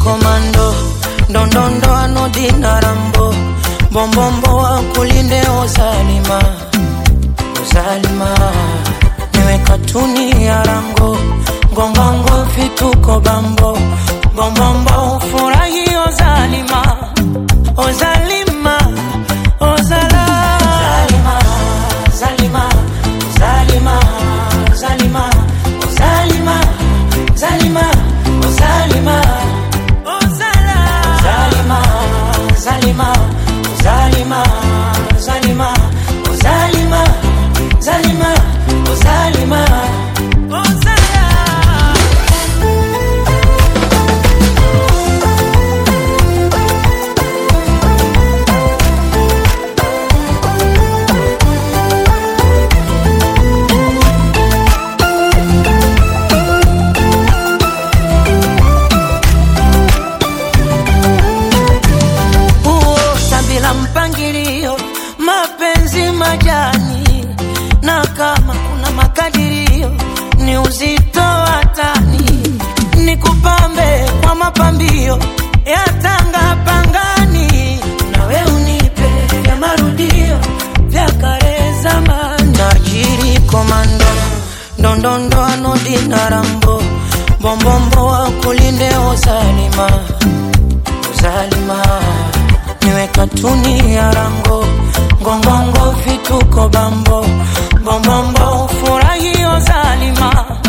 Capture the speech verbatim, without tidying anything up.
komando, ndondondo anodina rambo, bombombo wa kulinde ozalima, ozalima. Niwe katuni ya rango, ngongongo fituko bambo, bombombo furahi ozalima, ozalima, ozala. Zalima, zalima, zalima, zalima, zalima, zalima, ozala. Zalima, zalima, zalima, zalima, zalima, zalima, zalima, ozala. Mpangilio, mapenzi majani, na kama kuna makadirio ni uzito watani, nikupambe kwa mapambio ya tanga pangani, nawe unipe vya marudio vya kale zamani. Najiri komando, ndondondo anodina rambo, bombombo wa kulinde ozalima, ozalima. Niwe katuni ya rango, ngongongo fituko bambo, bombombo furahi ozalima,